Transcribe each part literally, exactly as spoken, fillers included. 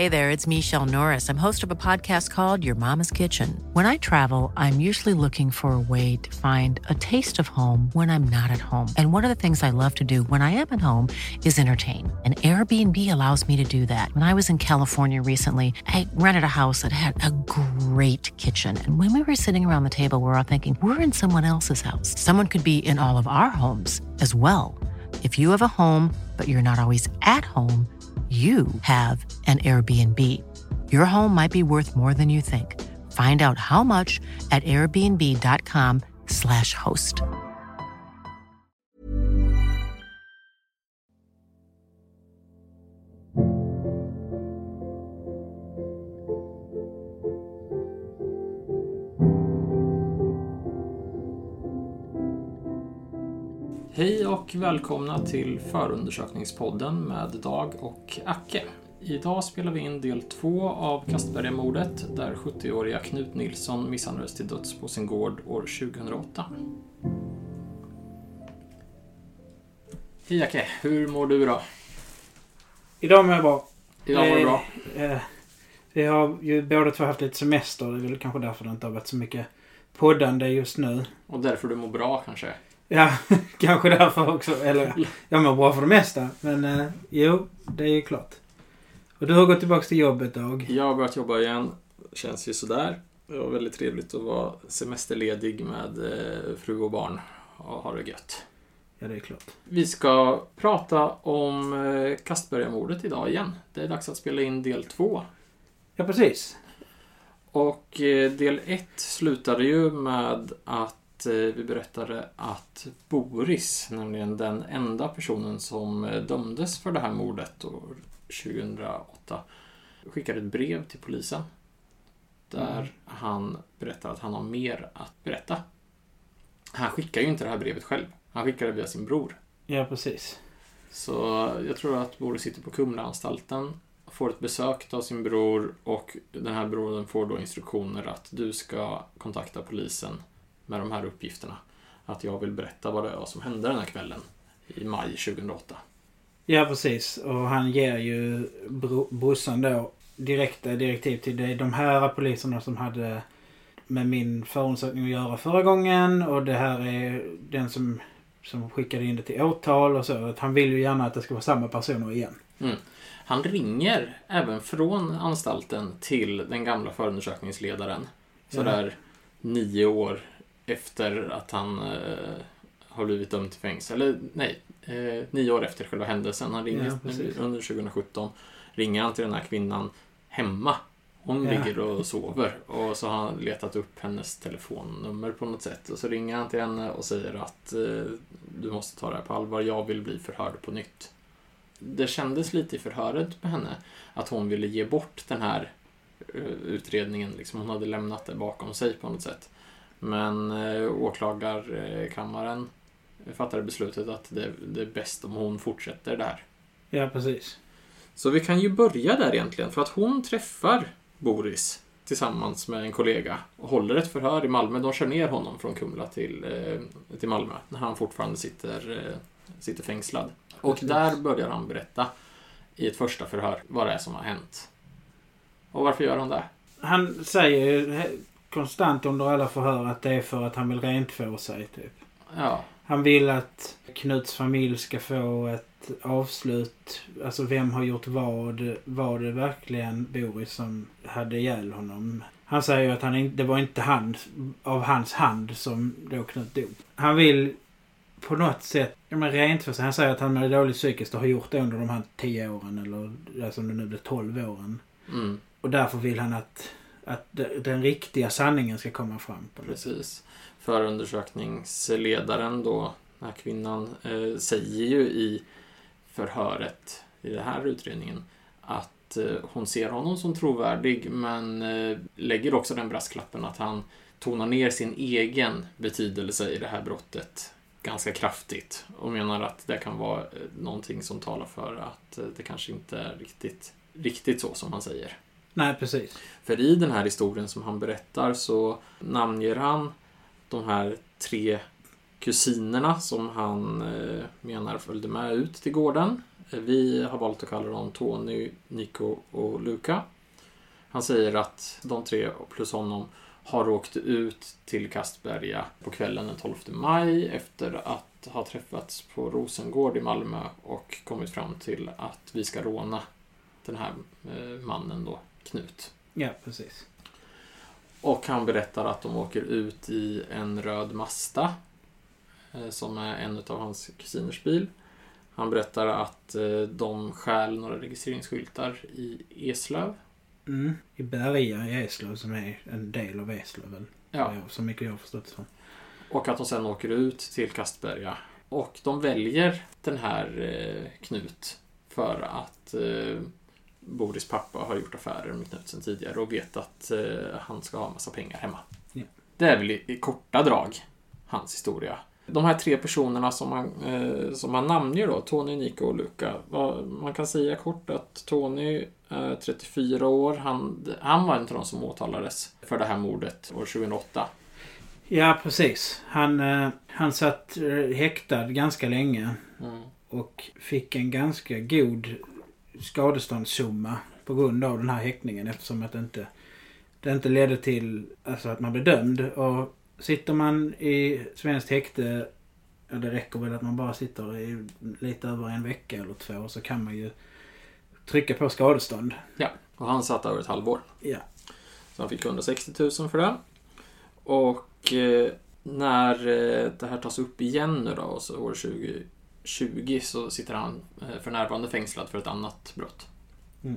Hey there, it's Michelle Norris. I'm host of a podcast called Your Mama's Kitchen. When I travel, I'm usually looking for a way to find a taste of home when I'm not at home. And one of the things I love to do when I am at home is entertain. And Airbnb allows me to do that. When I was in California recently, I rented a house that had a great kitchen. And when we were sitting around the table, we were all thinking, we're in someone else's house. Someone could be in all of our homes as well. If you have a home, but you're not always at home, you have an Airbnb. Your home might be worth more than you think. Find out how much at airbnb.com slash host. Hej och välkomna till förundersökningspodden med Dag och Acke. Idag spelar vi in del två av Kastbergamordet där sjuttioåriga Knut Nilsson misshandlades till döds på sin gård år tjugohundraåtta. Hej Acke, hur mår du då? Idag mår jag bra. Idag mår du bra. Eh, vi har ju båda två haft lite semester. Det är väl kanske därför det inte har varit så mycket poddande just nu. Och därför du mår bra kanske? Ja, kanske därför också. Eller, jag mår bra för det mesta. Men eh, jo, det är ju klart. Och du har gått tillbaka till jobbet, Dag. Jag har börjat jobba igen. Känns ju sådär. Det var väldigt trevligt att vara semesterledig med eh, fru och barn. Och ha det gött. Ja, det är klart. Vi ska prata om eh, Kastbergamordet idag igen. Det är dags att spela in del två. Ja, precis. Och eh, del ett slutade ju med att vi berättade att Boris, nämligen den enda personen som dömdes för det här mordet år tjugohundraåtta, skickade ett brev till polisen där mm. han berättar att han har mer att berätta. Han skickar ju inte det här brevet själv. Han skickar det via sin bror. Ja, precis. Så jag tror att Boris sitter på Kumlaanstalten, får ett besök av sin bror och den här brodern får då instruktioner att du ska kontakta polisen med de här uppgifterna. Att jag vill berätta vad det är som hände den här kvällen i maj tjugohundraåtta. Ja, precis. Och han ger ju bro- brorsan då direkta direktiv till det. De här poliserna som hade med min förundersökning att göra förra gången. Och det här är den som, som skickade in det till åtal och så. Att han vill ju gärna att det ska vara samma personer igen. Mm. Han ringer även från anstalten till den gamla förundersökningsledaren. Så ja. Där nio år efter att han eh, har blivit dömd till fängelse. Eller nej, eh, nio år efter själva händelsen. Han ringer ja, under tjugohundrasjutton. Ringer han till den här kvinnan hemma. Hon ja. ligger och sover. Och så har han letat upp hennes telefonnummer på något sätt. Och så ringer han till henne och säger att eh, du måste ta det här på allvar. Jag vill bli förhörd på nytt. Det kändes lite i förhöret med henne att hon ville ge bort den här uh, utredningen. Liksom hon hade lämnat det bakom sig på något sätt. Men eh, åklagarkammaren fattade beslutet att det, det är bäst om hon fortsätter där. Ja, precis. Så vi kan ju börja där egentligen. För att hon träffar Boris tillsammans med en kollega och håller ett förhör i Malmö. De kör ner honom från Kumla till, eh, till Malmö när han fortfarande sitter, eh, sitter fängslad. Och precis. Där börjar han berätta i ett första förhör vad det är som har hänt. Och varför gör han det? Han säger konstant under alla förhör att det är för att han vill rentfå sig typ. Ja. Han vill att Knuts familj ska få ett avslut. Alltså vem har gjort vad? Var det verkligen Boris som hade ihjäl honom? Han säger ju att han inte, det var inte hand, av hans hand som då Knut dog. Han vill på något sätt men rentfå sig. Han säger att han är dåligt psykiskt och har gjort det under de här tio åren. Eller alltså det nu blir tolv åren. Mm. Och därför vill han att att den riktiga sanningen ska komma fram. På Precis. Förundersökningsledaren då, den här kvinnan, eh, säger ju i förhöret i den här utredningen att eh, hon ser honom som trovärdig men eh, lägger också den brasklappen att han tonar ner sin egen betydelse i det här brottet ganska kraftigt och menar att det kan vara eh, någonting som talar för att eh, det kanske inte är riktigt, riktigt så som han säger. Nej, precis. För i den här historien som han berättar så namnger han de här tre kusinerna som han eh, menar följde med ut till gården Vi har valt att kalla dem Tony, Nico och Luca. Han säger att de tre plus honom har åkt ut till Kastberga på kvällen den tolfte maj efter att ha träffats på Rosengård i Malmö och kommit fram till att vi ska råna den här mannen då, Knut. Ja, precis. Och han berättar att de åker ut i en röd Mazda som är en av hans kusiners bil. Han berättar att de stjäl några registreringsskyltar i Eslöv. Mm, i Berga i Eslöv som är en del av Eslöv väl? Ja. Så mycket jag har förstått som. Och att de sen åker ut till Kastberga. Och de väljer den här eh, Knut för att eh, Boris pappa har gjort affärer med Knut sen tidigare och vet att eh, han ska ha en massa pengar hemma. Ja. Det är väl i, i korta drag hans historia. De här tre personerna som han, eh, som han namnger då, Tony, Nico och Luca. Vad, man kan säga kort att Tony är trettiofyra år. Han, han var inte de som åtalades för det här mordet år tjugohundraåtta. Ja, precis. Han, eh, han satt eh, häktad ganska länge Mm. och fick en ganska god skadeståndssumma på grund av den här häktningen eftersom att det inte, det inte ledde till alltså att man blev dömd. Och sitter man i svenskt häkte, ja, det räcker väl att man bara sitter i lite över en vecka eller två, så kan man ju trycka på skadestånd. Ja, och han satt över ett halvår. Ja. Så han fick hundrasextio tusen för det. Och eh, när eh, det här tas upp igen nu då, så år tjugo tjugo så sitter han eh, för närvarande fängslad för ett annat brott. Mm.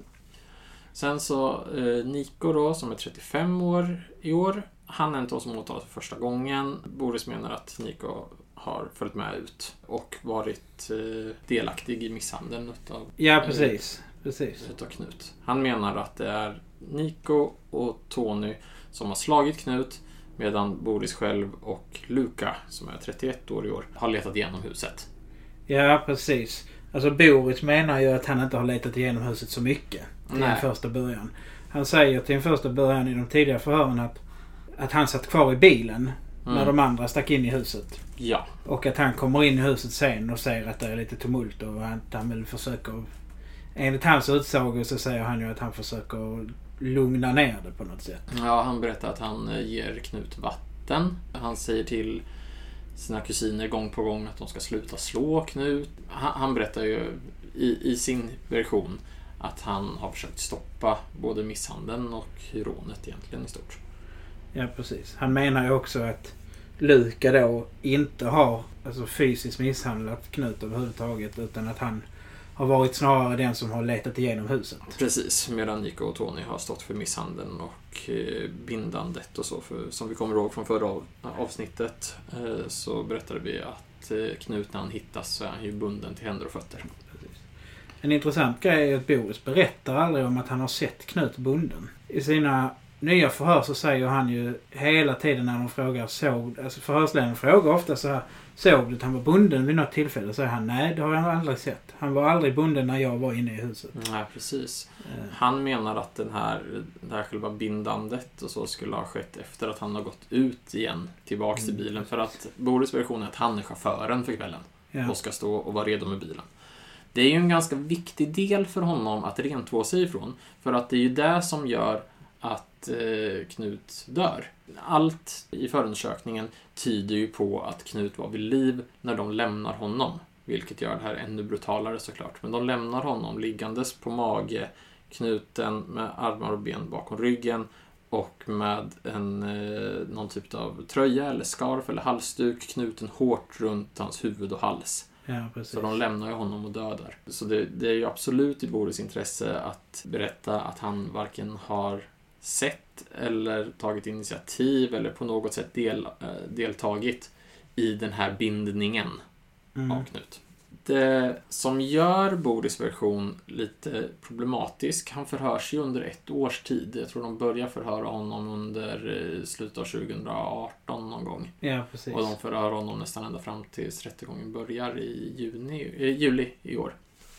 Sen så eh, Nico då, som är trettiofem år i år, han är inte som åtalas för första gången. Boris menar att Nico har följt med ut och varit eh, delaktig i misshandeln utav, Ja, precis. precis. utav Knut. Han menar att det är Nico och Tony som har slagit Knut, medan Boris själv och Luca, som är trettioett år i år, har letat igenom huset. Ja, precis. Alltså Boris menar ju att han inte har letat igenom huset så mycket till Nej. en första början. Han säger till en första början i de tidiga förhören att, att han satt kvar i bilen Mm. när de andra stack in i huset. Ja. Och att han kommer in i huset sen och säger att det är lite tumult och att han vill försöka... Enligt hans utsago så säger han ju att han försöker lugna ner det på något sätt. Ja, han berättar att han ger Knut vatten. Han säger till sina kusiner gång på gång att de ska sluta slå Knut. Han, han berättar ju i, i sin version att han har försökt stoppa både misshandeln och rånet egentligen i stort. Ja, precis. Han menar ju också att Luca då inte har alltså, fysiskt misshandlat Knut överhuvudtaget, utan att han har varit snarare den som har letat igenom huset. Precis, medan Nico och Tony har stått för misshandeln och eh, bindandet och så. För, som vi kommer ihåg från förra av, avsnittet eh, så berättade vi att eh, Knut när han hittas så är han ju bunden till händer och fötter. Precis. En intressant grej är att Boris berättar aldrig om att han har sett Knut bunden. I sina nya förhör så säger han ju hela tiden när de frågar, såg, alltså förhörsledaren frågar ofta så här, såg du att han var bunden vid något tillfälle? Så säger han, nej, det har jag aldrig sett. Han var aldrig bunden när jag var inne i huset. Nej, precis. Eh. Han menar att den här, det här själva bindandet och så skulle ha skett efter att han har gått ut igen tillbaks mm. till bilen. För att Boris version är att han är chauffören för kvällen Ja. och ska stå och vara redo med bilen. Det är ju en ganska viktig del för honom att rentvå sig ifrån. För att det är ju det som gör att eh, Knut dör. Allt i förundersökningen tyder ju på att Knut var vid liv när de lämnar honom. Vilket gör det här ännu brutalare såklart. Men de lämnar honom liggandes på mage, knuten med armar och ben bakom ryggen och med en, eh, någon typ av tröja eller skarf eller halsduk knuten hårt runt hans huvud och hals. Ja, precis. Så de lämnar ju honom och dödar. Så det, det är ju absolut i Boris intresse att berätta att han varken har sett eller tagit initiativ eller på något sätt del, äh, deltagit i den här bindningen mm. av Knut. Det som gör Boris version lite problematisk, han förhörs ju under ett års tid. Jag tror de börjar förhöra honom under slutet av tjugohundraarton någon gång. Ja, precis. Och de förhör honom nästan ända fram tills rättegången börjar i juni, eh, juli i år.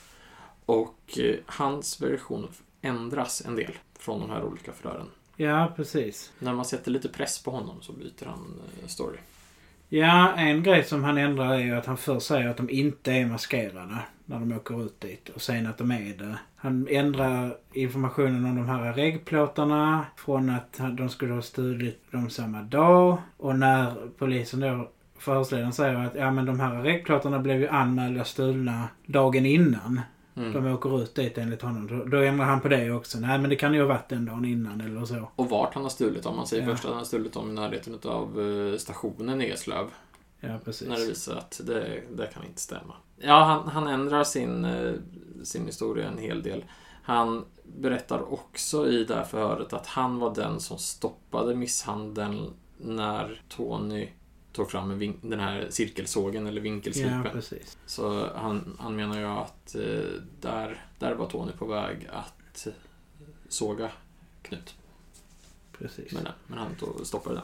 Och eh, hans version ändras en del från de här olika förhören. Ja, precis. När man sätter lite press på honom så byter han eh, story. Ja, en grej som han ändrar är ju att han först säger att de inte är maskerade när de åker ut dit. Och sen att de är det. Han ändrar informationen om de här reggplåtarna från att de skulle ha stulit dem samma dag. Och när polisen då, förhörsledaren säger att ja, men de här reggplåtarna blev ju anmälda stulna dagen innan. Mm. De åker ut dit enligt honom. Då, då ändrar han på det också. Nej, men det kan ju ha varit den dagen innan eller så. Och vart han har stulit om. Man säger ja. först att han har stulit dem i närheten av stationen i Eslöv. Ja, precis. När det visar att det, det kan inte stämma. Ja, han, han ändrar sin, sin historia en hel del. Han berättar också i det här förhöret att han var den som stoppade misshandeln när Tony tog fram en vin- den här cirkelsågen eller vinkelslipen. Ja, precis. Så han, han menar ju att eh, där, där var Tony på väg att såga Knut. Precis. Men, men han stoppade den.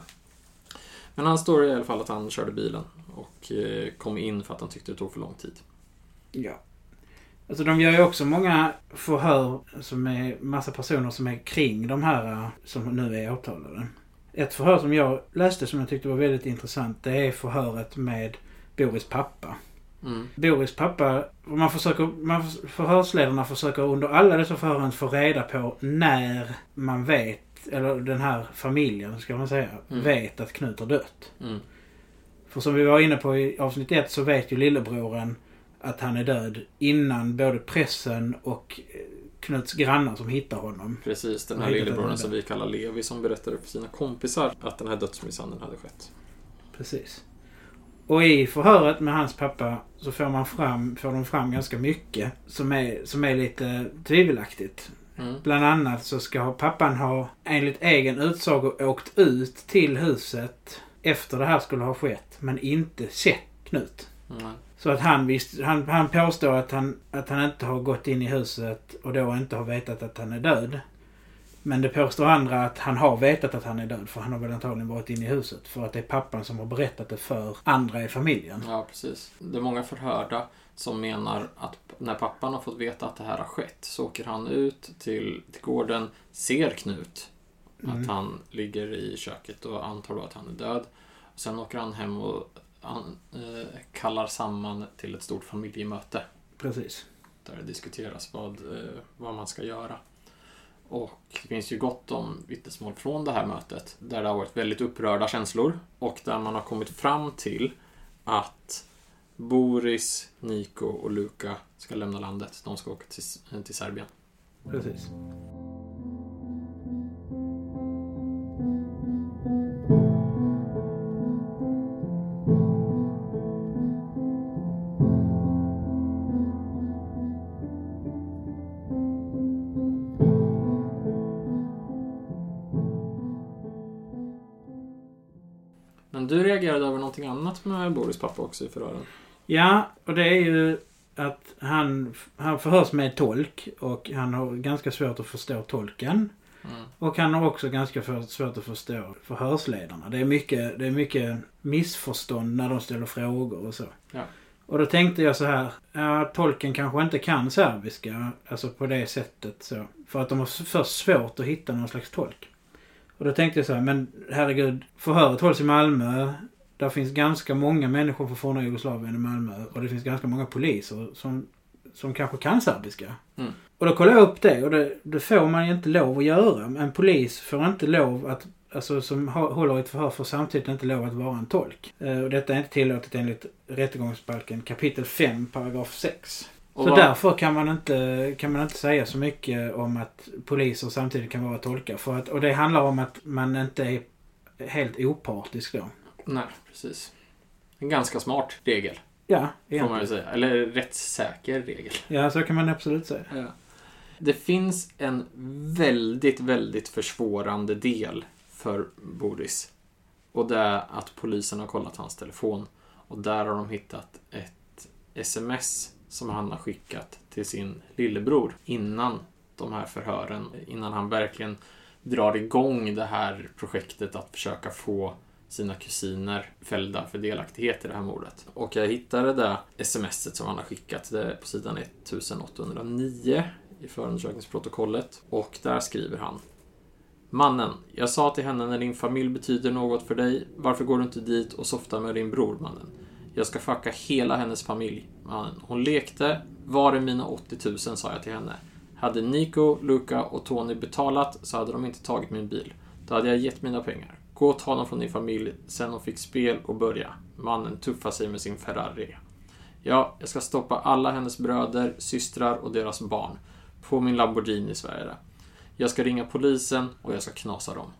Men han står i alla fall att han körde bilen och eh, kom in för att han tyckte det tog för lång tid. Ja. Alltså de gör ju också många förhör som är massa personer som är kring de här som nu är åtalade. Ett förhör som jag läste som jag tyckte var väldigt intressant, det är förhöret med Boris pappa. Mm. Boris pappa, man försöker, man, förhörsledarna försöker under alla dessa förhören få reda på när man vet, eller den här familjen ska man säga, mm. vet att Knut har dött. Mm. För som vi var inne på i avsnitt ett så vet ju lillebroren att han är död innan både pressen och Knuts grannar som hittar honom. Precis, den här lillebroren som vi kallar Levi som berättade för sina kompisar att den här dödsmisshandeln hade skett. Precis. Och i förhöret med hans pappa så får man fram, får de fram ganska mycket som är, som är lite tvivelaktigt. Mm. Bland annat så ska pappan ha enligt egen utsago åkt ut till huset efter det här skulle ha skett men inte sett Knut. Mm. Så att han, visst, han, han påstår att han, att han inte har gått in i huset och då inte har vetat att han är död. Men det påstår andra att han har vetat att han är död för han har väl antagligen varit inne i huset. För att det är pappan som har berättat det för andra i familjen. Ja, precis. Det är många förhörda som menar att när pappan har fått veta att det här har skett så åker han ut till, till gården, ser Knut. Mm. Att han ligger i köket och antar då att han är död. Och sen åker han hem och han, eh, kallar samman till ett stort familjemöte. Precis. Där det diskuteras vad, eh, vad man ska göra. Och det finns ju gott om vittnesmål från det här mötet där det har varit väldigt upprörda känslor och där man har kommit fram till att Boris, Niko och Luka ska lämna landet. De ska åka till, till Serbien. Precis. Men du reagerade över någonting annat med Boris pappa också i förhören. Ja, och det är ju att han, han förhörs med tolk och han har ganska svårt att förstå tolken. Mm. Och han har också ganska svårt att förstå förhörsledarna. Det är mycket, det är mycket missförstånd när de ställer frågor och så. Ja. Och då tänkte jag så här, ja, tolken kanske inte kan serbiska, alltså på det sättet så. För att de har först svårt att hitta någon slags tolk. Och då tänkte jag så här, men herregud, förhöret hålls i Malmö. Där finns ganska många människor från forna Jugoslavien i Malmö. Och det finns ganska många poliser som, som kanske kan serbiska. Mm. Och då kollade jag upp det och det, det får man ju inte lov att göra. En polis får inte lov att, alltså som håller ett förhör får samtidigt inte lov att vara en tolk. Och detta är inte tillåtet enligt rättegångsbalken kapitel fem, paragraf sex. Och så vad... därför kan man, inte, kan man inte säga så mycket om att poliser samtidigt kan vara tolkar. För att, och det handlar om att man inte är helt opartisk då. Nej, precis. En ganska smart regel. Ja, får man ju säga. Eller rättssäker regel. Ja, så kan man absolut säga. Ja. Det finns en väldigt, väldigt försvårande del för Boris. Och det är att polisen har kollat hans telefon. Och där har de hittat ett sms som han har skickat till sin lillebror innan de här förhören. Innan han verkligen drar igång det här projektet att försöka få sina kusiner fällda för delaktighet i det här mordet. Och jag hittade det smset som han har skickat. Det är på sidan ettusen åttahundranio i förundersökningsprotokollet. Och där skriver han: Mannen, jag sa till henne när din familj betyder något för dig. Varför går du inte dit och softar med din bror, mannen? Jag ska fucka hela hennes familj, mannen. Hon lekte. Var är mina åttio tusen, sa jag till henne. Hade Nico, Luca och Tony betalat så hade de inte tagit min bil. Då hade jag gett mina pengar. Gå och ta dem från din familj sen de fick spel och börja. Mannen tuffar sig med sin Ferrari. Ja, jag ska stoppa alla hennes bröder, systrar och deras barn. På min Lamborghini i Sverige. Jag ska ringa polisen och jag ska knasa dem.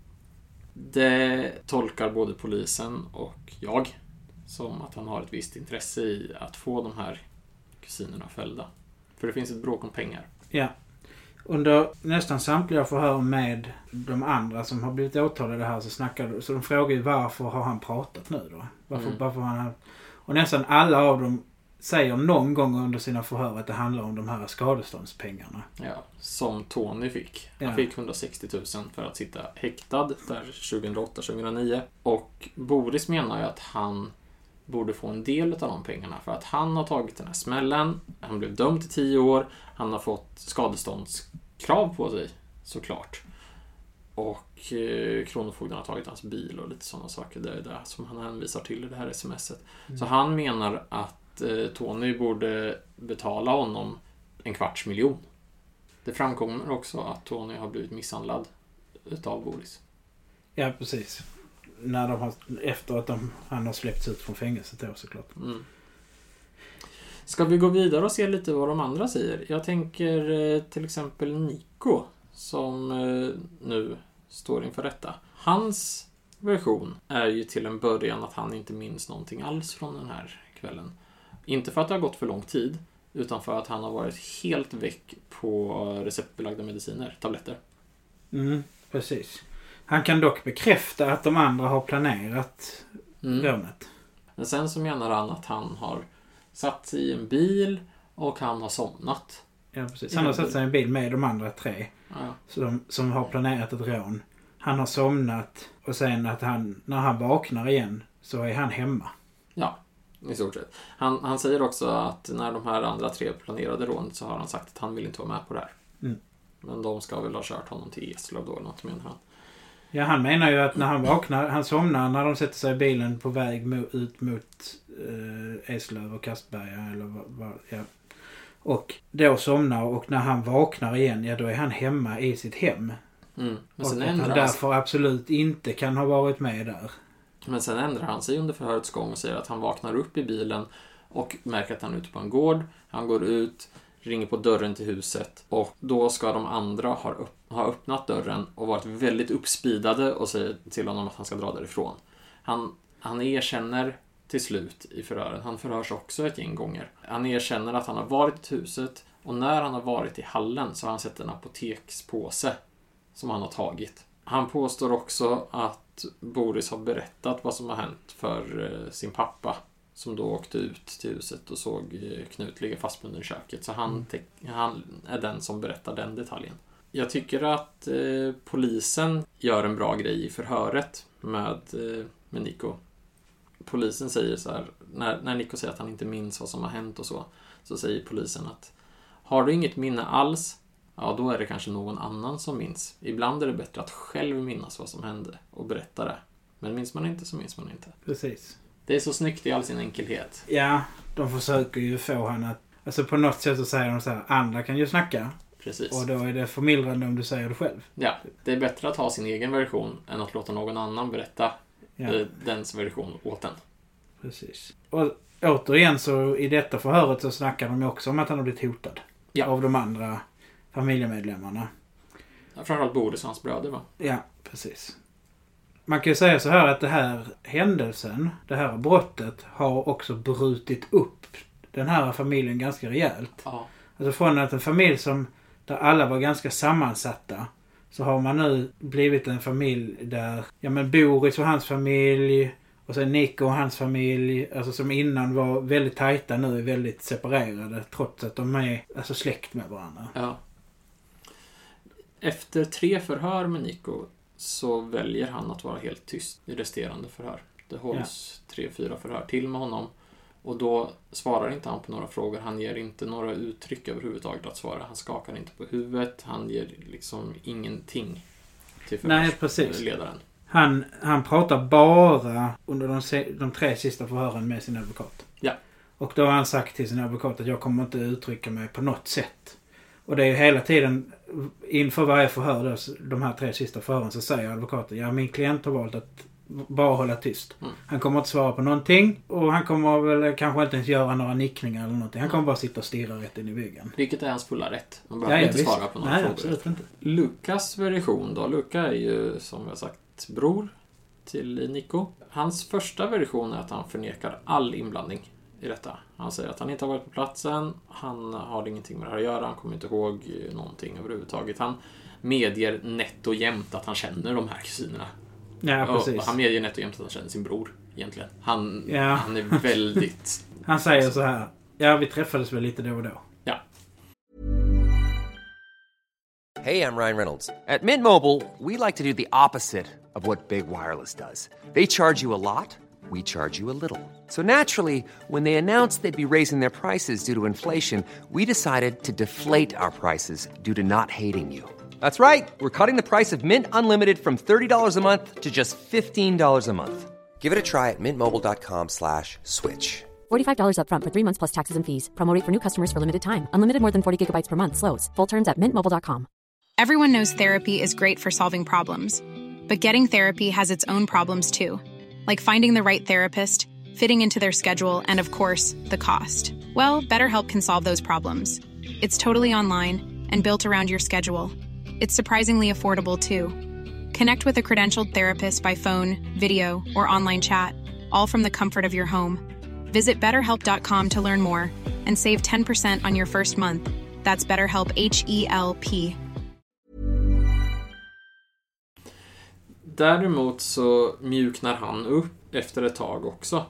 Det tolkar både polisen och jag som att han har ett visst intresse i att få de här kusinerna fällda. För det finns ett bråk om pengar. Ja. Under nästan samtliga förhör med de andra som har blivit åtalade här så snackar så de frågar ju varför har han pratat nu då? Varför, Mm. varför han, och nästan alla av dem säger någon gång under sina förhör att det handlar om de här skadeståndspengarna. Ja, som Tony fick. Han Ja. fick hundrasextio tusen för att sitta häktad där tjugohundraåtta tjugohundranio. Och Boris menar ju att han borde få en del av de pengarna för att han har tagit den här smällen. Han blev dömd till tio år. Han har fått skadeståndskrav på sig, såklart. Och eh, Kronofogden har tagit hans bil och lite sådana saker. Det är det som han hänvisar till i det här smset. Mm. Så han menar att eh, Tony borde betala honom en kvarts miljon. Det framkommer också att Tony har blivit misshandlad utav Boris. Ja, precis. När de har, efter att de, han har släppts ut från fängelset då, såklart. Mm. Ska vi gå vidare och se lite vad de andra säger? Jag tänker eh, till exempel Nico som eh, nu står inför rätta. Hans version är ju till en början att han inte minns någonting alls från den här kvällen. Inte för att det har gått för lång tid, utan för att han har varit helt väck på receptbelagda mediciner, tabletter. Mm, precis. Han kan dock bekräfta att de andra har planerat Mm. rånet. Men sen så menar han att han har satt sig i en bil och han har somnat. Ja, precis. Han har satt sig i en bil med de andra tre Ja. som, som har planerat ett rån. Han har somnat och sen att han, när han vaknar igen så är han hemma. Ja, i stort sett. Han, han säger också att när de här andra tre planerade rånet så har han sagt att han vill inte vara med på det här. Mm. Men de ska väl ha kört honom till Eslöv då eller något, menar han. Ja, han menar ju att när han vaknar, han somnar när de sätter sig i bilen på väg mo, ut mot eh, Eslöv och Kastberga eller vad, vad, ja. Och då somnar och när han vaknar igen, ja då är han hemma i sitt hem. Mm. Men, Och sen att han ändrar därför absolut inte kan ha varit med där. men sen ändrar han sig under förhörets gång och säger att han vaknar upp i bilen och märker att han är ute på en gård. Han går ut, ringer på dörren till huset och då ska de andra ha, upp, ha öppnat dörren och varit väldigt uppspidade och säger till honom att han ska dra därifrån. Han, han erkänner till slut i förhören. Han förhörs också ett gäng gånger. Han erkänner att han har varit i huset och när han har varit i hallen så har han sett en apotekspåse som han har tagit. Han påstår också att Boris har berättat vad som har hänt för sin pappa som då åkte ut till huset och såg Knut ligga fastbunden i köket. Så han, te- han är den som berättar den detaljen. Jag tycker att eh, polisen gör en bra grej i förhöret med, eh, med Nico. Polisen säger så här, när, när Nico säger att han inte minns vad som har hänt och så, så säger polisen att har du inget minne alls, ja då är det kanske någon annan som minns. Ibland är det bättre att själv minnas vad som hände och berätta det. Men minns man inte så minns man inte. Precis. Det är så snyggt i all sin enkelhet. Ja, de försöker ju få han att... Alltså på något sätt så säger de så här, andra kan ju snacka. Precis. Och då är det förmildrande om du säger det själv. Ja, det är bättre att ha sin egen version än att låta någon annan berätta Ja. eh, dens version åt den. Precis. Och återigen så i detta förhöret så snackar de ju också om att han har blivit hotad. Ja. Av de andra familjemedlemmarna. Framförallt Boris och hans bröder, va? Ja, precis. Man kan ju säga så här att det här händelsen, det här brottet har också brutit upp den här familjen ganska rejält. Ja. Alltså från att en familj som där alla var ganska sammansatta så har man nu blivit en familj där ja men Boris och hans familj och sen Nico och hans familj alltså som innan var väldigt tajta nu är väldigt separerade trots att de är alltså släkt med varandra. Ja. Efter tre förhör med Nico så väljer han att vara helt tyst i resterande förhör. Det hålls ja. tre, fyra förhör till med honom. Och då svarar inte han på några frågor. Han ger inte några uttryck överhuvudtaget att svara. Han skakar inte på huvudet. Han ger liksom ingenting. till Nej, precis. ledaren. Han, han pratar bara under de, se, de tre sista förhören med sin advokat. Ja. Och då har han sagt till sin advokat att jag kommer inte uttrycka mig på något sätt. Och det är ju hela tiden, inför varje förhör, då, de här tre sista förhören, så säger advokaten, ja, min klient har valt att bara hålla tyst. Mm. Han kommer inte svara på någonting och han kommer väl kanske inte ens göra några nickningar eller någonting. Han kommer bara sitta och stirra rätt in i väggen. Vilket är hans fulla rätt. Man behöver ja, ja, inte visst. svara på några Nej, frågor. Absolut inte. Lukas version då. Luka är ju, som jag sagt, bror till Nico. Hans första version är att han förnekar all inblandning i detta. Han säger att han inte har varit på platsen. Han har ingenting med det här att göra. Han kommer inte ihåg någonting överhuvudtaget. Han medger nätt och jämt att han känner de här kusinerna. Ja, precis. Och han medger nätt och jämt att han känner sin bror egentligen. Han, ja. han är väldigt... Han säger så här, ja, vi träffades väl lite då och då. Ja. Hey, I'm Ryan Reynolds. At Mint Mobile, we like to do the opposite of what Big Wireless does. They charge you a lot, we charge you a little. So naturally, when they announced they'd be raising their prices due to inflation, we decided to deflate our prices due to not hating you. That's right. We're cutting the price of Mint Unlimited from thirty dollars a month to just fifteen dollars a month. Give it a try at mintmobile.com slash switch. forty-five dollars up front for three months plus taxes and fees. Promo rate for new customers for limited time. Unlimited more than forty gigabytes per month slows. Full terms at mint mobile dot com. Everyone knows therapy is great for solving problems. But getting therapy has its own problems too. Like finding the right therapist, fitting into their schedule, and of course, the cost. Well, BetterHelp can solve those problems. It's totally online and built around your schedule. It's surprisingly affordable, too. Connect with a credentialed therapist by phone, video, or online chat, all from the comfort of your home. Visit better help dot com to learn more and save ten percent on your first month. That's BetterHelp, H E L P. Däremot så mjuknar han upp efter ett tag också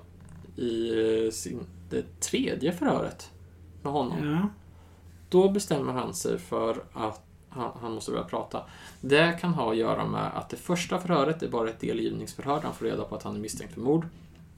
i sin, det tredje förhöret med honom. Ja. Då bestämmer han sig för att han, han måste börja prata. Det kan ha att göra med att det första förhöret är bara ett delgivningsförhör. Han får reda på att han är misstänkt för mord.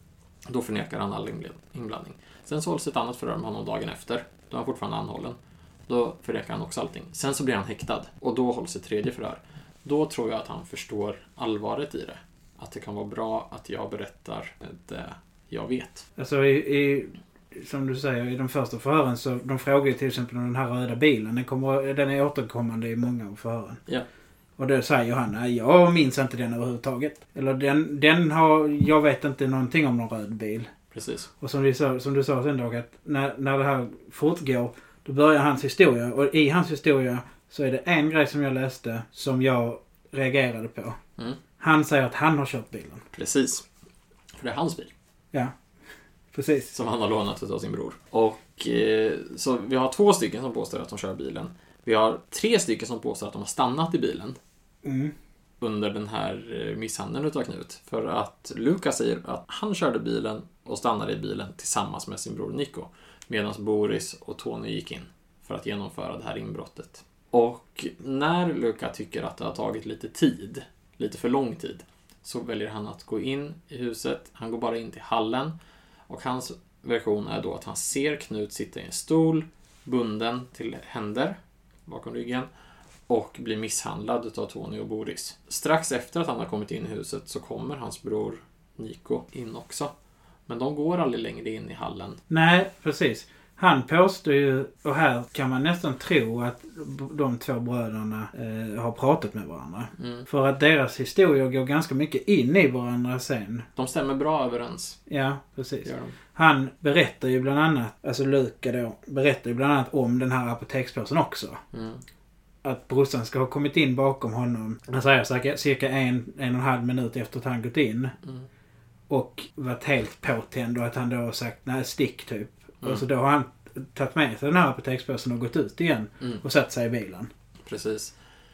Då förnekar han all inblandning. Sen så hålls ett annat förhör med honom dagen efter. Då är han fortfarande anhållen. Då förnekar han också allting. Sen så blir han häktad. Och då hålls ett tredje förhör. Då tror jag att han förstår allvaret i det. Att det kan vara bra att jag berättar det jag vet. Alltså i, i, som du säger, i de första förhören så de frågar ju till exempel om den här röda bilen. Den, kommer, den är återkommande i många av förhören. Ja. Och då säger han, nej, jag minns inte den överhuvudtaget. Eller den, den har, jag vet inte någonting om någon röd bil. Precis. Och som, vi sa, som du sa sen Dag, att när, när det här fortgår, då börjar hans historia. Och i hans historia så är det en grej som jag läste som jag reagerade på. Mm. Han säger att han har kört bilen. Precis. För det är hans bil. Ja, precis. Som han har lånat av sin bror. Och eh, så vi har två stycken som påstår att de kör bilen. Vi har tre stycken som påstår att de har stannat i bilen. Mm. Under den här misshandeln utav Knut. För att Lukas säger att han körde bilen och stannade i bilen tillsammans med sin bror Nico. Medan Boris och Tony gick in för att genomföra det här inbrottet. Och när Luka tycker att det har tagit lite tid, lite för lång tid, så väljer han att gå in i huset. Han går bara in till hallen. Och hans version är då att han ser Knut sitta i en stol, bunden till händer bakom ryggen, och blir misshandlad av Tony och Boris. Strax efter att han har kommit in i huset så kommer hans bror Nico in också. Men de går aldrig längre in i hallen. Nej, precis. Han påstår ju, och här kan man nästan tro att de två bröderna eh, har pratat med varandra. Mm. För att deras historier går ganska mycket in i varandra sen. De stämmer bra överens. Ja, precis. Gör de. Han berättar ju bland annat, alltså Luka då, berättar ju bland annat om den här apotekspåsen också. Mm. Att brorsan ska ha kommit in bakom honom. Han säger cirka en, en och en halv minut efter att han gått in. Mm. Och varit helt påtänd och att han då har sagt, nej, stick typ. Mm. Och så då har han tagit med sig den här apotekspåsen och gått ut igen. Mm. Och satt sig i bilen. Precis.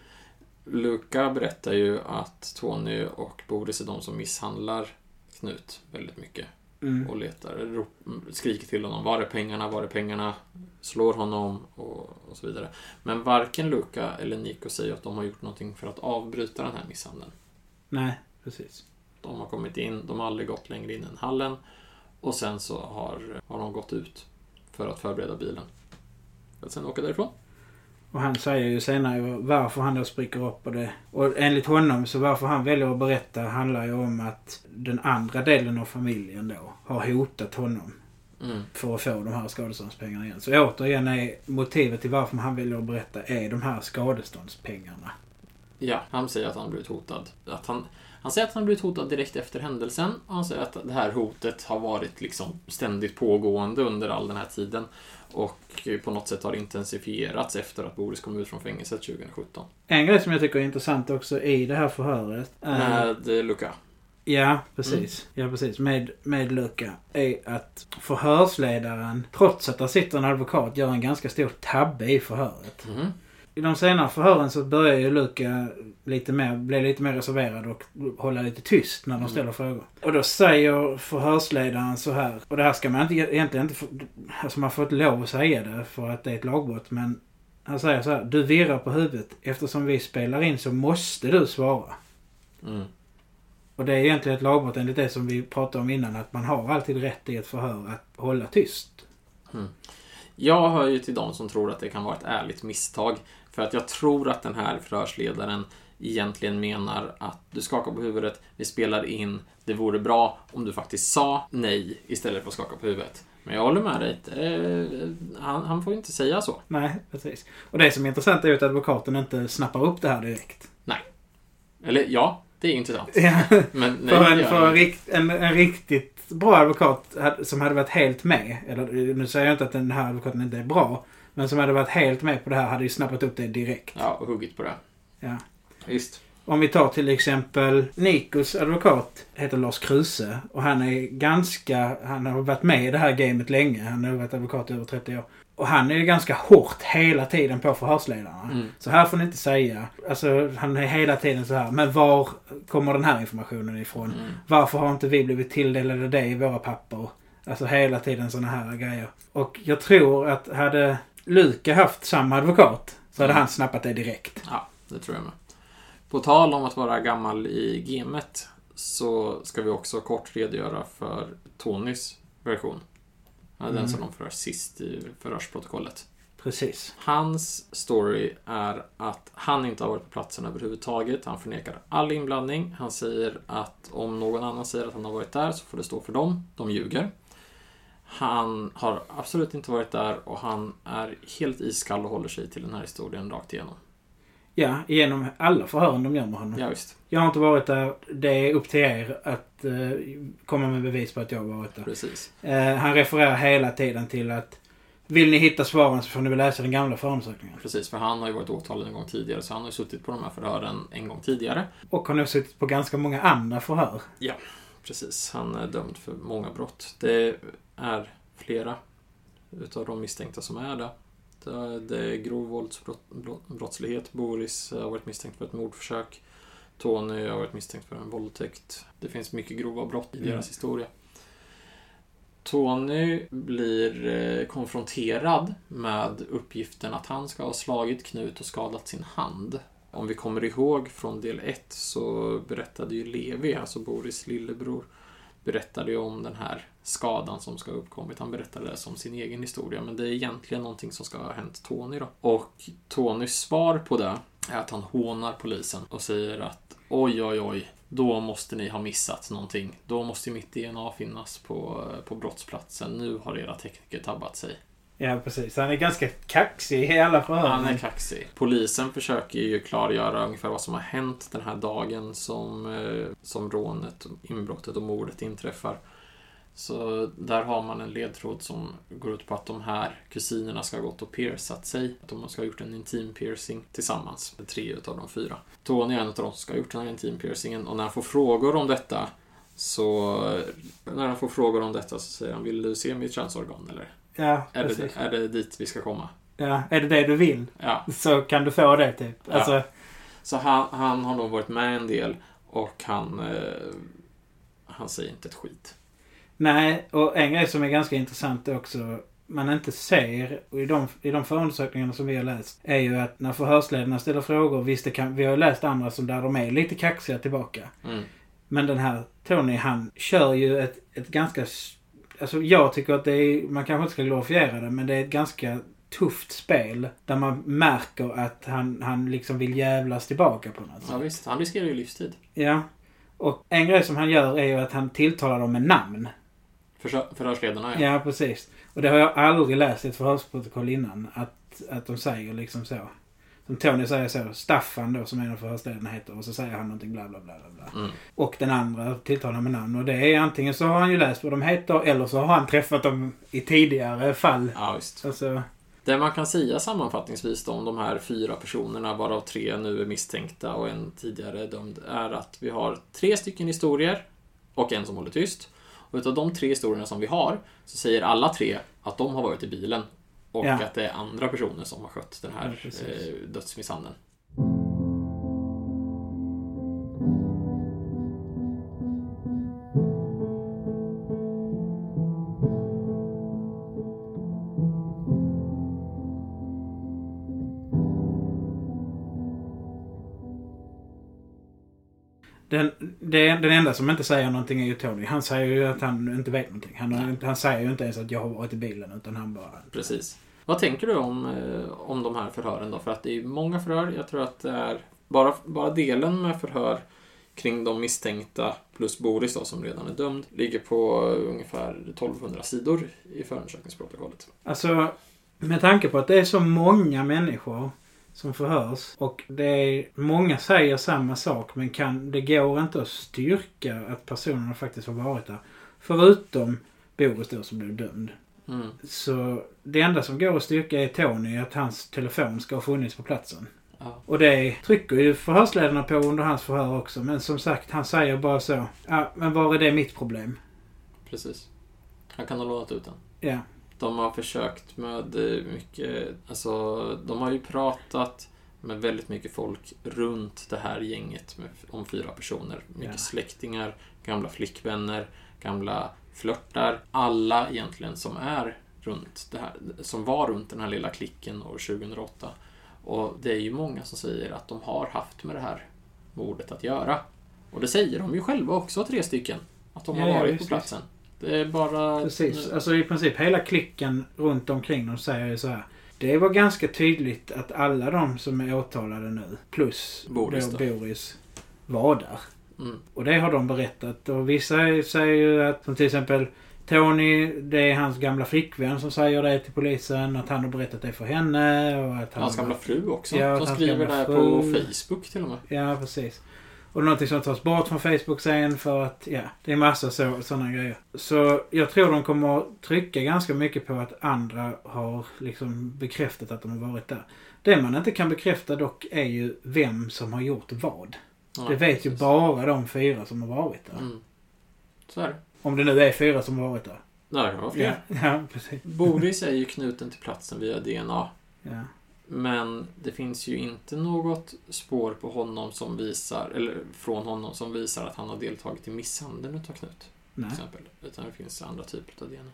Luka berättar ju att Tony och Boris är de som misshandlar Knut väldigt mycket. Mm. Och letar, rop, skriker till honom, var är pengarna, var är pengarna, slår honom och, och så vidare. Men varken Luka eller Nico säger att de har gjort någonting för att avbryta den här misshandeln. Nej, precis. De har kommit in, de har aldrig gått längre in än hallen. Och sen så har, har de gått ut för att förbereda bilen. För att sen åka därifrån. Och han säger ju senare varför han då spricker upp på det. Och enligt honom så varför han väljer att berätta handlar ju om att den andra delen av familjen då har hotat honom. Mm. För att få de här skadeståndspengarna igen. Så återigen är motivet till varför han väljer att berätta är de här skadeståndspengarna. Ja, han säger att han blivit hotad. Att han, han säger att han blivit hotad direkt efter händelsen. Och han säger att det här hotet har varit liksom ständigt pågående under all den här tiden. Och på något sätt har intensifierats efter att Boris kom ut från fängelset tjugohundrasjutton. En grej som jag tycker är intressant också i det här förhöret är... Med Luca. Ja, precis. Mm. Ja, precis. Med, med Luca är att förhörsledaren, trots att det sitter en advokat, gör en ganska stor tabbe i förhöret. Mm. I de senare förhören så börjar ju Luca lite mer, bli lite mer reserverad och hålla lite tyst när de ställer mm. frågor. Och då säger förhörsledaren så här, och det här ska man inte, egentligen inte, alltså man får inte lov att säga det för att det är ett lagbrott, men han säger så här: du virrar på huvudet, eftersom vi spelar in så måste du svara. Mm. Och det är egentligen ett lagbrott enligt det som vi pratade om innan, att man har alltid rätt i ett förhör att hålla tyst. Mm. Jag hör ju till de som tror att det kan vara ett ärligt misstag. För att jag tror att den här förhörsledaren egentligen menar att du skakar på huvudet, vi spelar in, det vore bra om du faktiskt sa nej istället för att skaka på huvudet. Men jag håller med dig, eh, han, han får inte säga så. Nej, precis. Och det som är intressant är ju att advokaten inte snappar upp det här direkt. Nej. Eller ja, det är intressant. Ja. Men nej, för en, för en, rikt, en, en riktigt bra advokat som hade varit helt med, eller nu säger jag inte att den här advokaten inte är bra, men som hade varit helt med på det här hade ju snappat upp det direkt. Ja, och huggit på det. Ja. Visst. Om vi tar till exempel Nikos advokat heter Lars Kruse och han är ganska, han har varit med i det här gamet länge, han har varit advokat i över trettio år. Och han är ju ganska hårt hela tiden på förhörsledarna. Mm. Så här får ni inte säga. Alltså han är hela tiden så här. Men var kommer den här informationen ifrån? Mm. Varför har inte vi blivit tilldelade det i våra papper? Alltså hela tiden såna här grejer. Och jag tror att hade Luca haft samma advokat så hade mm. han snappat det direkt. Ja, det tror jag med. På tal om att vara gammal i gamet så ska vi också kort redogöra för Tonys version. Mm. Den som de förhör sist i förhörsprotokollet. Precis. Hans story är att han inte har varit på platsen överhuvudtaget. Han förnekar all inblandning. Han säger att om någon annan säger att han har varit där så får det stå för dem. De ljuger. Han har absolut inte varit där och han är helt iskall och håller sig till den här historien rakt igenom. Ja, genom alla förhören de gör med honom. Ja, visst. Jag har inte varit där. Det är upp till er att uh, komma med bevis på att jag har varit där. Precis. Uh, han refererar hela tiden till att vill ni hitta svaren så får ni väl läsa den gamla förundersökningen. Precis, för han har ju varit åtalad en gång tidigare så han har ju suttit på de här förhören en gång tidigare. Och han har suttit på ganska många andra förhör. Ja, precis. Han är dömd för många brott. Det är flera utav de misstänkta som är det. Det är grov våldsbrottslighet. Boris har varit misstänkt för ett mordförsök. Tony har varit misstänkt för en våldtäkt. Det finns mycket grova brott i deras mm. historia. Tony blir konfronterad med uppgiften att han ska ha slagit Knut och skadat sin hand. Om vi kommer ihåg från del ett så berättade ju Levi, alltså Boris lillebror, berättade ju om den här skadan som ska ha uppkommit. Han berättade det som sin egen historia, men det är egentligen någonting som ska ha hänt Tony då. Och Tonys svar på det är att han hånar polisen och säger att oj oj oj, då måste ni ha missat någonting. Då måste mitt D N A finnas på, på brottsplatsen. Nu har era tekniker tabbat sig. Ja, precis. Han är ganska kaxig i alla förhör. Han är kaxig. Polisen försöker ju klargöra ungefär vad som har hänt den här dagen som, som rånet, inbrottet och mordet inträffar. Så där har man en ledtråd som går ut på att de här kusinerna ska ha gått och piercat sig. Att de ska ha gjort en intim piercing tillsammans med tre av de fyra. Tony är en av de som ska ha gjort den här intim piercingen. Och när han får frågor om detta så när han får frågor om detta så säger han: vill du se mitt könsorgan eller? Ja, är det, är det dit vi ska komma? Ja, är det det du vill? Ja. Så kan du få det typ. Ja. Alltså... Så han, han har nog varit med en del och han, eh, han säger inte ett skit. Nej, och en grej som är ganska intressant också, man inte ser i de, i de förundersökningarna som vi har läst, är ju att när förhörsledarna ställer frågor, visst det kan, vi har läst andra som där de är lite kaxiga tillbaka. Mm. Men den här Tony, han kör ju ett, ett ganska, alltså jag tycker att det är, man kanske inte ska glorifiera det, men det är ett ganska tufft spel där man märker att han, han liksom vill jävlas tillbaka på något sätt. Ja visst, han riskerar ju livstid. Ja, och en grej som han gör är ju att han tilltalar dem med namn. För, förhörsledarna, ja. Ja, precis. Och det har jag aldrig läst i ett förhörsprotokoll innan, att, att de säger liksom så. Som Tony säger så, Staffan då som en av förhörsledarna heter, och så säger han någonting bla bla bla bla. Mm. Och den andra tilltalar med namn, och det är antingen så har han ju läst vad de heter eller så har han träffat dem i tidigare fall. Ja, visst. Alltså... Det man kan säga sammanfattningsvis då om de här fyra personerna, varav tre nu är misstänkta och en tidigare dömd, är att vi har tre stycken historier och en som håller tyst. Och utav de tre historierna som vi har så säger alla tre att de har varit i bilen och ja. Att det är andra personer som har skött den här ja, eh, dödsmisshandeln. Den, det, den enda som inte säger någonting är ju Tony. Han säger ju att han inte vet någonting. Han, han säger ju inte ens att jag har varit i bilen, utan han bara... Precis. Vad tänker du om, om de här förhören då? För att det är många förhör. Jag tror att det är bara, bara delen med förhör kring de misstänkta plus Boris då, som redan är dömd, ligger på ungefär tolvhundra sidor i förundersökningsprotokollet. Alltså, med tanke på att det är så många människor som förhörs och det är, många säger samma sak, men kan, det går inte att styrka att personerna faktiskt har varit där. Förutom Boris då som blev dömd. Mm. Så det enda som går att styrka är Tony, att hans telefon ska ha funnits på platsen. Ja. Och det trycker ju förhörsledarna på under hans förhör också. Men som sagt, han säger bara så. Ja, men var är det mitt problem? Precis. Han kan ha lånat ut den. Ja. De har försökt med mycket, alltså de har ju pratat med väldigt mycket folk runt det här gänget med, om fyra personer. Mycket ja. Släktingar, gamla flickvänner, gamla flörtar. Alla egentligen som är runt det här, som var runt den här lilla klicken år tjugohundraåtta. Och det är ju många som säger att de har haft med det här mordet att göra. Och det säger de ju själva också, tre stycken. Att de har ja, varit på platsen. Det är bara... Precis. Alltså i princip hela klicken runt omkring dem säger ju så här. Det var ganska tydligt att alla de som är åtalade nu, plus Boris, då, Boris var där. Mm. Och det har de berättat. Och vissa säger ju att, som till exempel Tony, det är hans gamla flickvän som säger det till polisen, att han har berättat det för henne. Och att han hans gamla fru också. Ja, som skriver det fru. På Facebook till och med. Ja, precis. Och det är någonting som tas bort från Facebook sen för att, ja, det är massa så, sådana grejer. Så jag tror de kommer att trycka ganska mycket på att andra har liksom bekräftat att de har varit där. Det man inte kan bekräfta dock är ju vem som har gjort vad. Ja, det vet precis. Ju bara de fyra som har varit där. Mm. Så är det. Om det nu är fyra som har varit där. Nej, det var fler. Ja, ja, precis. Boris är ju knuten till platsen via D N A. Ja. Men det finns ju inte något spår på honom som visar, eller från honom som visar att han har deltagit i misshandeln utav Knut. Nej. Till exempel. Utan det finns andra typer av D N A.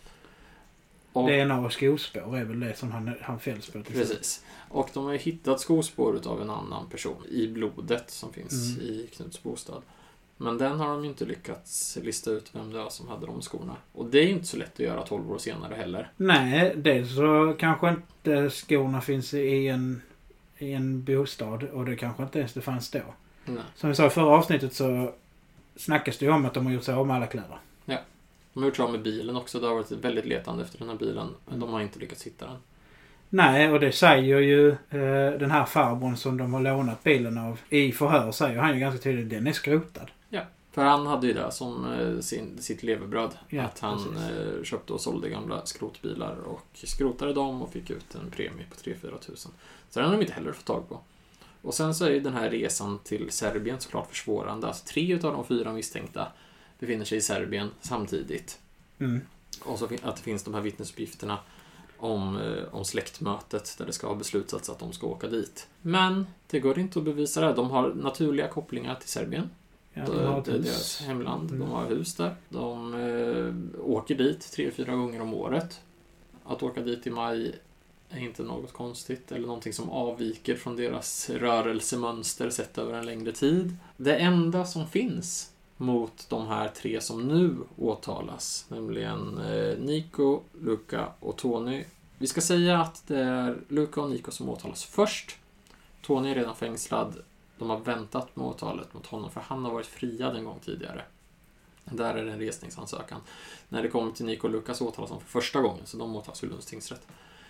Och, D N A och skospår är väl det som han, han fälls på. Precis. Och de har ju hittat skospår utav en annan person i blodet som finns mm. i Knuts bostad. Men den har de ju inte lyckats lista ut vem det var som hade de skorna. Och det är ju inte så lätt att göra tolv år senare heller. Nej, det så kanske inte skorna finns i en, i en bostad. Och det kanske inte ens det fanns då. Nej. Som vi sa i förra avsnittet så snackas det ju om att de har gjort sig av med alla kläder. Ja, de har gjort sig av med bilen också. Det har varit väldigt letande efter den här bilen. Men de har inte lyckats hitta den. Nej, och det säger ju eh, den här farbrorn som de har lånat bilen av i förhör, säger han ju ganska tydligt, den är skrotad. Ja, för han hade ju det som eh, sin, sitt levebröd. Ja, att han eh, köpte och sålde gamla skrotbilar och skrotade dem och fick ut en premie på tre till fyra tusen. Så den har de inte heller fått tag på. Och sen så är ju den här resan till Serbien såklart försvårande. Alltså tre av de fyra misstänkta befinner sig i Serbien samtidigt. Mm. Och så att det finns de här vittnesuppgifterna om, om släktmötet där det ska ha beslutats att de ska åka dit. Men det går inte att bevisa det. De har naturliga kopplingar till Serbien. Ja, de har det är deras hemland. Mm. De har hus där. De eh, åker dit tre, fyra gånger om året. Att åka dit i maj är inte något konstigt eller någonting som avviker från deras rörelsemönster sett över en längre tid. Det enda som finns mot de här tre som nu åtalas, nämligen eh, Nico, Luca och Tony, Vi ska säga att det är Luca och Nico som åtalas först. Tony är redan fängslad. De har väntat med åtalet mot honom för han har varit friad en gång tidigare. Där är det en resningsansökan. När det kommer till Nico och Lucas åtalas de för första gången, så de åtalas vid Lunds tingsrätt.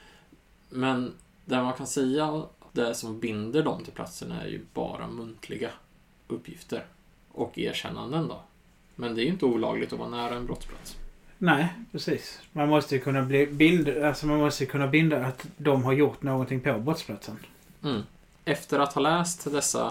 Men där man kan säga det som binder dem till platsen är ju bara muntliga uppgifter och erkännanden då. Men det är ju inte olagligt att vara nära en brottsplats. Nej, precis. Man måste ju kunna bli binda, alltså man måste kunna binda att de har gjort någonting på brottsplatsen. Mm. Efter att ha läst dessa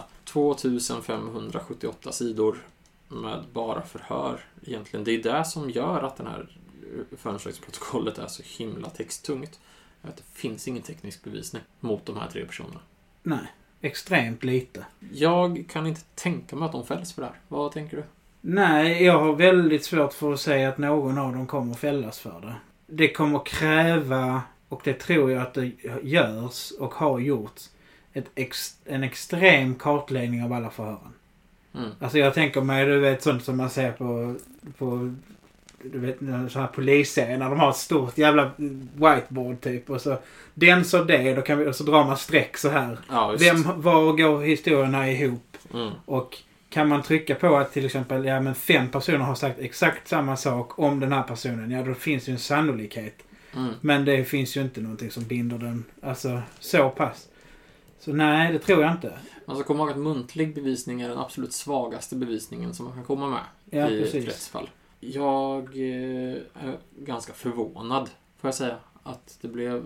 tvåtusenfemhundrasjuttioåtta sidor med bara förhör egentligen, det är det som gör att den här förundersökningsprotokollet är så himla texttungt. Att det finns ingen teknisk bevisning mot de här tre personerna. Nej, extremt lite. Jag kan inte tänka mig att de fälls för det här. Vad tänker du? Nej, jag har väldigt svårt för att säga att någon av dem kommer att fällas för det. Det kommer kräva, och det tror jag att det görs och har gjorts, ett ex, en extrem kartläggning av alla förhören. Mm. Alltså jag tänker mig, du vet, sånt som man ser på, på du vet, så här polisserier när de har ett stort jävla whiteboard typ, och så den så det, då kan vi, och så drar man streck så här. Ja, vem, var går historierna ihop? Mm. Och kan man trycka på att till exempel ja, men fem personer har sagt exakt samma sak om den här personen, ja då finns ju en sannolikhet. Mm. Men det finns ju inte någonting som binder den, alltså så pass. Så nej, det tror jag inte. Man ska komma ihåg att muntlig bevisning är den absolut svagaste bevisningen som man kan komma med ja, i precis. ett rättsfall. Jag är ganska förvånad, får jag säga, att det blev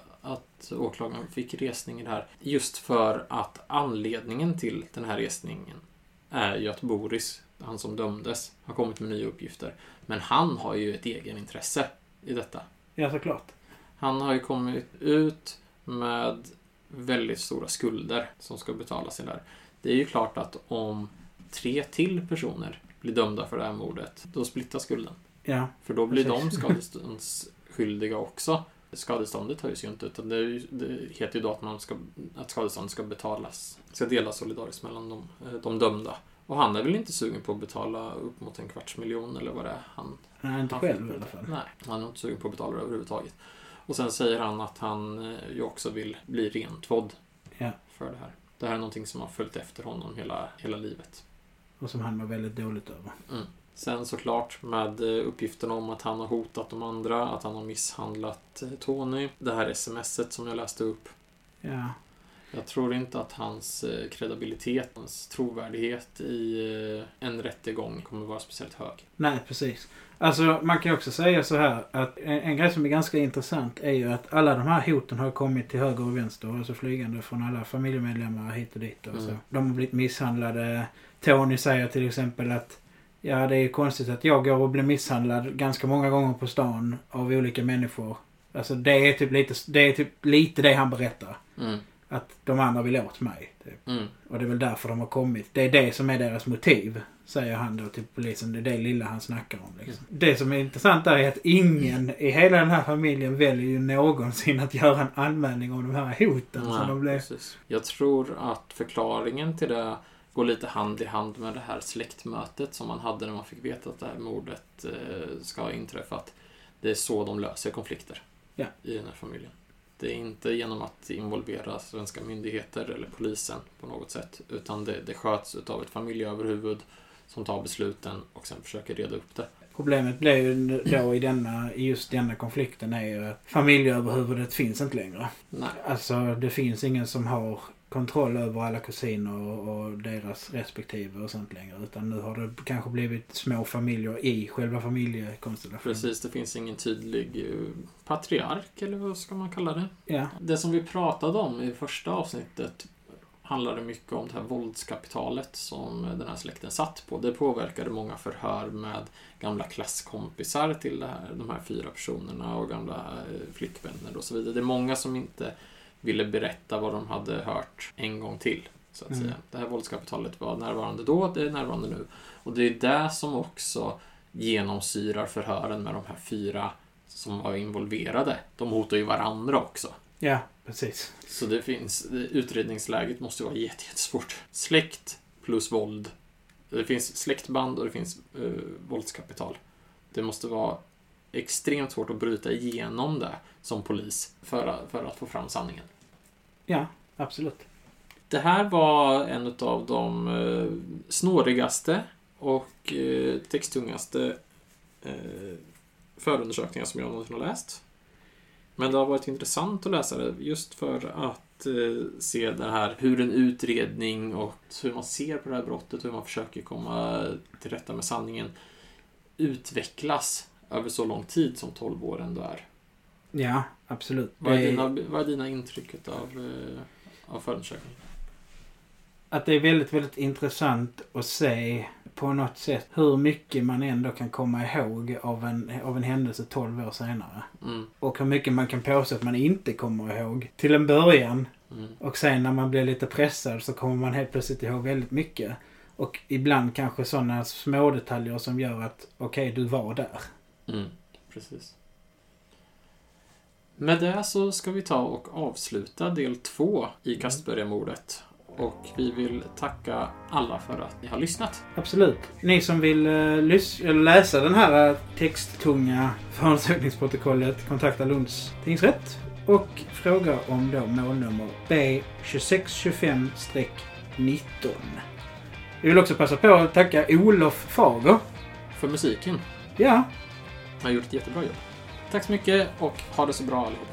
att åklagaren fick resning i det här. Just för att anledningen till den här resningen är ju att Boris, han som dömdes, har kommit med nya uppgifter. Men han har ju ett egen intresse i detta. Ja, såklart. Han har ju kommit ut med väldigt stora skulder som ska betalas i där. Det är ju klart att om tre till personer blir dömda för det här mordet, då splittar skulden. Ja. För då blir de skadeståndsskyldiga också. Skadeståndet höjs ju inte, utan det, är ju, det heter ju då att, man ska, att skadeståndet ska betalas, ska delas solidariskt mellan de, de dömda. Och han är väl inte sugen på att betala upp mot en kvarts miljon eller vad det är. Han, Nej, inte han själv i alla fall. Nej, han är inte sugen på att betala det överhuvudtaget. Och sen säger han att han ju också vill bli rentvådd ja. för det här. Det här är någonting som har följt efter honom hela, hela livet. Och som han var väldigt dåligt över. Mm. Sen såklart med uppgiften om att han har hotat de andra, att han har misshandlat Tony. Det här smset som jag läste upp. Ja. Jag tror inte att hans kredibilitet, hans trovärdighet i en rättegång kommer vara speciellt hög. Nej, precis. Alltså man kan också säga så här att en, en grej som är ganska intressant är ju att alla de här hoten har kommit till höger och vänster, alltså flygande från alla familjemedlemmar hit och dit och mm. så. De har blivit misshandlade. Tony säger till exempel att ja, det är konstigt att jag går och blir misshandlad ganska många gånger på stan av olika människor. Alltså det är typ lite det, är typ lite det han berättar. Mm. Att de andra vill åt mig. Typ. Mm. Och det är väl därför de har kommit. Det är det som är deras motiv, säger han då till polisen. Det är det lilla han snackar om. Liksom. Mm. Det som är intressant är att ingen i hela den här familjen väljer ju någonsin att göra en anmälning om de här hoten. Nej, så de blev... precis. Jag tror att förklaringen till det går lite hand i hand med det här släktmötet som man hade när man fick veta att det här mordet eh, ska ha inträffat. Det är så de löser konflikter ja. i den här familjen. Det är inte genom att involvera svenska myndigheter eller polisen på något sätt, utan det, det sköts av ett familjeöverhuvud som tar besluten och sen försöker reda upp det. Problemet blir ju då i, denna, i just denna konflikten är ju att familjeöverhuvudet finns inte längre. Nej. Alltså det finns ingen som har kontroll över alla kusiner och, och deras respektive och sånt längre, utan nu har det kanske blivit små familjer i själva familjekonstellationen. Precis, det finns ingen tydlig patriark eller vad ska man kalla det. Ja. Det som vi pratade om i första avsnittet handlade mycket om det här våldskapitalet som den här släkten satt på. Det påverkade många förhör med gamla klasskompisar till det här, de här fyra personerna och gamla flickvänner och så vidare. Det är många som inte ville berätta vad de hade hört en gång till, så att mm. säga. Det här våldskapitalet var närvarande då, det är närvarande nu. Och det är det som också genomsyrar förhören med de här fyra som var involverade. De hotar ju varandra också. Ja, precis. Så det finns, utredningsläget måste vara jättesvårt. Släkt plus våld. Det finns släktband och det finns uh, våldskapital. Det måste vara extremt svårt att bryta igenom det som polis för att, för att få fram sanningen. Ja, absolut. Det här var en av de eh, snårigaste och eh, texttungaste eh, förundersökningar som jag någonsin har läst. Men det har varit intressant att läsa det just för att eh, se det här, hur en utredning och hur man ser på det här brottet, hur man försöker komma till rätta med sanningen utvecklas över så lång tid som tolv år ändå är. Ja, absolut. Vad är dina, vad är dina intryck av, eh, av förundersökningen? Att det är väldigt, väldigt intressant att se på något sätt hur mycket man ändå kan komma ihåg av en, av en händelse tolv år senare. Mm. Och hur mycket man kan påstå att man inte kommer ihåg till en början. Mm. Och sen när man blir lite pressad så kommer man helt plötsligt ihåg väldigt mycket. Och ibland kanske sådana små detaljer som gör att okej, okay, du var där. Mm, precis. Med det så ska vi ta och avsluta del två i Kastbörjarmordet. Och vi vill tacka alla för att ni har lyssnat. Absolut. Ni som vill uh, lys- läsa den här uh, texttunga förundersökningsprotokollet, kontakta Lunds tingsrätt och fråga om då målnummer B tjugosex tjugofem nitton. Vi vill också passa på att tacka Olof Fager för musiken. Ja. Han har gjort ett jättebra jobb. Tack så mycket och ha det så bra allihop.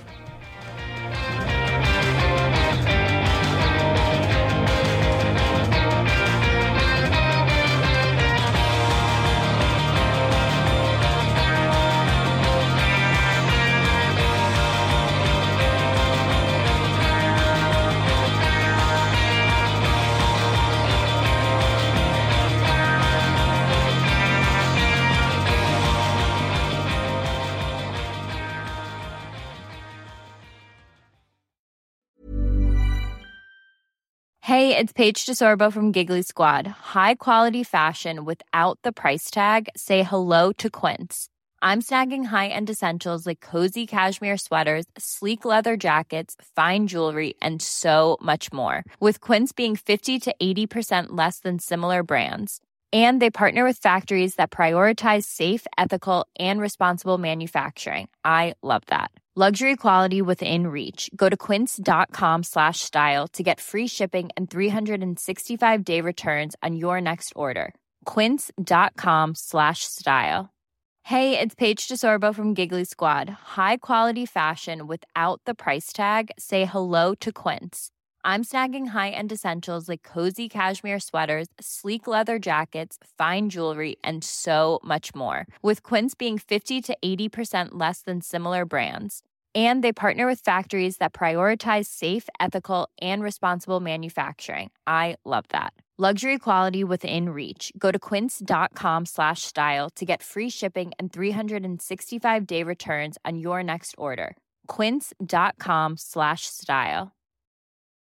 Hey, it's Paige DeSorbo from Giggly Squad. High quality fashion without the price tag. Say hello to Quince. I'm snagging high-end essentials like cozy cashmere sweaters, sleek leather jackets, fine jewelry, and so much more. With Quince being fifty to eighty percent less than similar brands. And they partner with factories that prioritize safe, ethical, and responsible manufacturing. I love that. Luxury quality within reach. Go to quince.com slash style to get free shipping and three sixty-five day returns on your next order. Quince.com slash style. Hey, it's Paige DeSorbo from Giggly Squad. High quality fashion without the price tag. Say hello to Quince. I'm snagging high-end essentials like cozy cashmere sweaters, sleek leather jackets, fine jewelry, and so much more. With Quince being fifty to eighty percent less than similar brands. And they partner with factories that prioritize safe, ethical, and responsible manufacturing. I love that. Luxury quality within reach. Go to quince.com slash style to get free shipping and three sixty-five day returns on your next order. Quince.com slash style.